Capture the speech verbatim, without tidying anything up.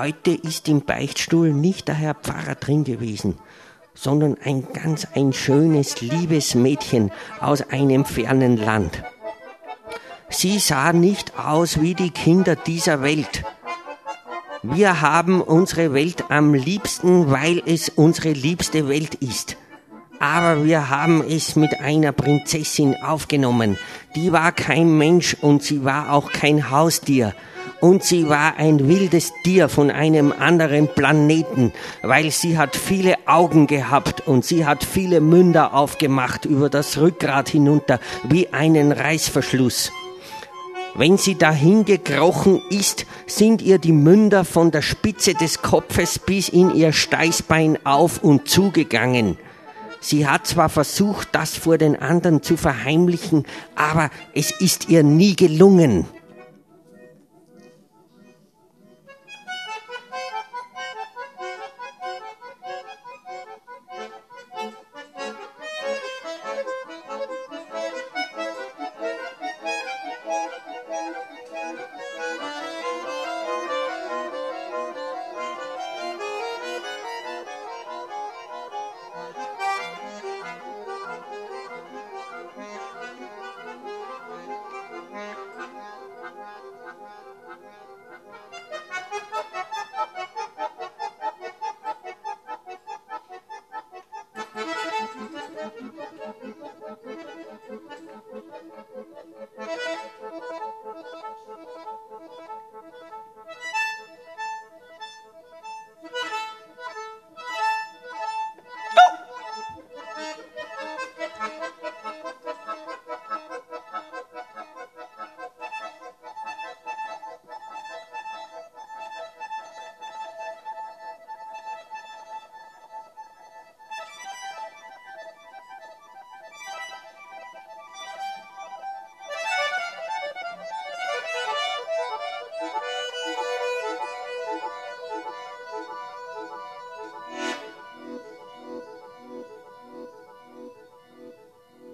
Heute ist im Beichtstuhl nicht der Herr Pfarrer drin gewesen, sondern ein ganz ein schönes, liebes Mädchen aus einem fernen Land. Sie sah nicht aus wie die Kinder dieser Welt. Wir haben unsere Welt am liebsten, weil es unsere liebste Welt ist. Aber wir haben es mit einer Prinzessin aufgenommen. Die war kein Mensch und sie war auch kein Haustier. Und sie war ein wildes Tier von einem anderen Planeten, weil sie hat viele Augen gehabt und sie hat viele Münder aufgemacht über das Rückgrat hinunter, wie einen Reißverschluss. Wenn sie dahin gekrochen ist, sind ihr die Münder von der Spitze des Kopfes bis in ihr Steißbein auf und zugegangen. Sie hat zwar versucht, das vor den anderen zu verheimlichen, aber es ist ihr nie gelungen.